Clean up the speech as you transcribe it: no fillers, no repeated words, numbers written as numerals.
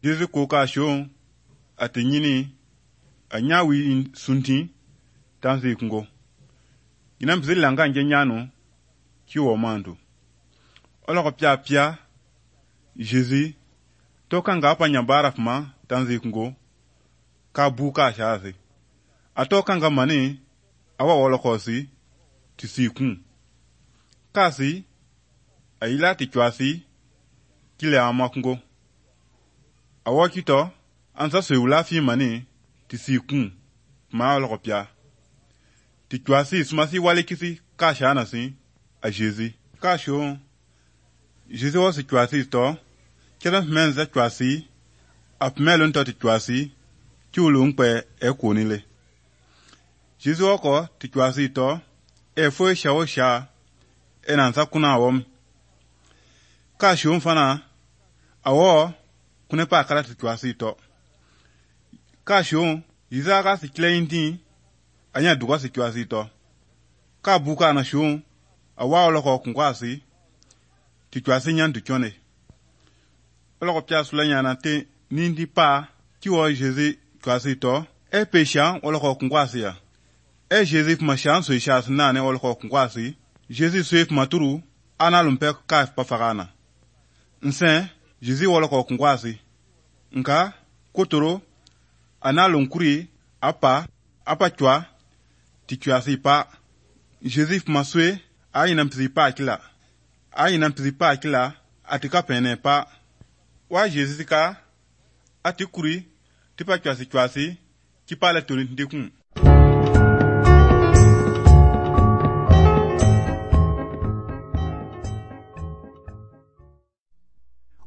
Jésus koka shon ate nyini anyawi sunti tanzi kungo. Ina mzili langa nje nyano kiwo mandu. Oloko pia Jésus toka nga apa nyambara fuma tanzi kungo ka buka shazi. Atoka nga mani awa wolokosi tisikun. Kasi aila tichwasi kile amakungo. Awa kito ansa seula fi mani tisikun ma oloko pia. Tichwasi sumasi wale kisi ka shana si a Jésus. Ka shon Jésus was tichwasi to kira menza tichwasi ap melon to tichwasi chulu nkwe ekunile. Jésus wako tichwasi to fo shawo sha enansa kuna awom. Ka shon fana awo kunepa kala tichwasi to. Ka shon Izaga si klein anya duga si tichwasi to. Ka buka na shon awa oloko kunkwasi tichwasi nyan tuchone. Oloko pia sulanya na te nindi pa kiwo Jésus tichwasi to pesha oloko kunkwasi ya. Jésus mashan so ishas nane oloko kunkwasi. Jésus suif maturu ana lumpe ka pafagana. Nsen Jésus oloko kunkwasi. Nka kotoro ana lunkuri apa chwa tichwasi pa. Jésus maswe aina mpisi pa kila. Aina mpisi pa kila atika pene pa. Wa Jésus ka atikuri tipa chwasi kipala toni ndekun.